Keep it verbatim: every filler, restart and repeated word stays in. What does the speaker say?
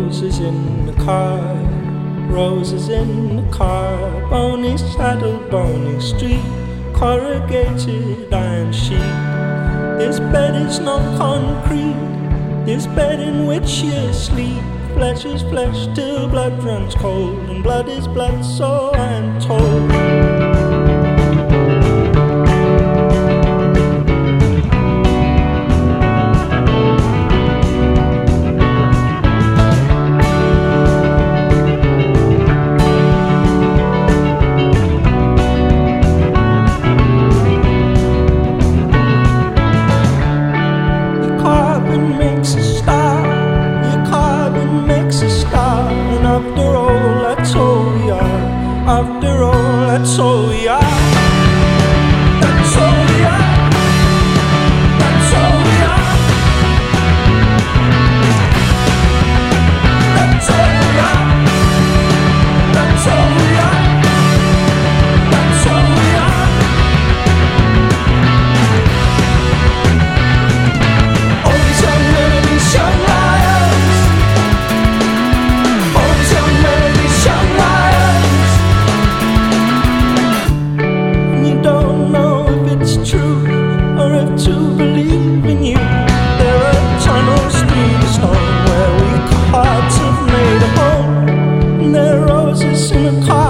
Roses in the car, roses in the car, bony saddle, bony street, corrugated iron sheet. This bed is no concrete, this bed in which you sleep. Flesh is flesh till blood runs cold, and blood is blood, so I'm told. Makes a star, your carbon makes a star, and after all, that's all we are. After all, that's all we are. That's all we are. That's all we are. That's all we are. That's all we are. That's all we are. All these young men, these young lions. All these young men, these young lions. And you don't know if it's true or if to believe in you. There are tunnels through the stone where weak hearts have made a home. And there are roses in the car.